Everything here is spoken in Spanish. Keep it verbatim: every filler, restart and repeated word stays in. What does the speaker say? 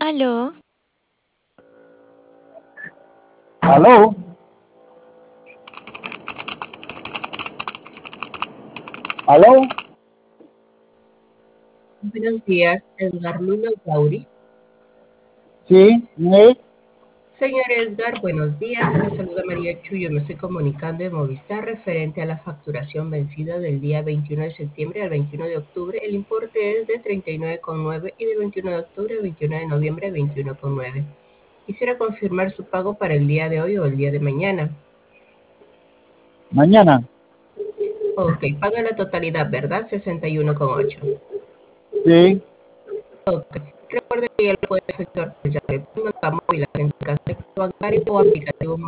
Aló, ¿Aló? ¿Aló? Buenos días, Edgar Luna Gauri. Sí, ¿me? Señor Edgar, buenos días. Le saluda María Chu. Yo me estoy comunicando de Movistar referente a la facturación vencida del día veintiuno de septiembre al veintiuno de octubre. El importe es de treinta y nueve con nueve y del veintiuno de octubre al veintiuno de noviembre veintiuno con nueve. Quisiera confirmar su pago para el día de hoy o el día de mañana. Mañana. Ok, paga la totalidad, ¿verdad? sesenta y uno con ocho. Sí. Ok. Recuerde que ya lo puede efectuar por llave móvil, en casa bancario o aplicativo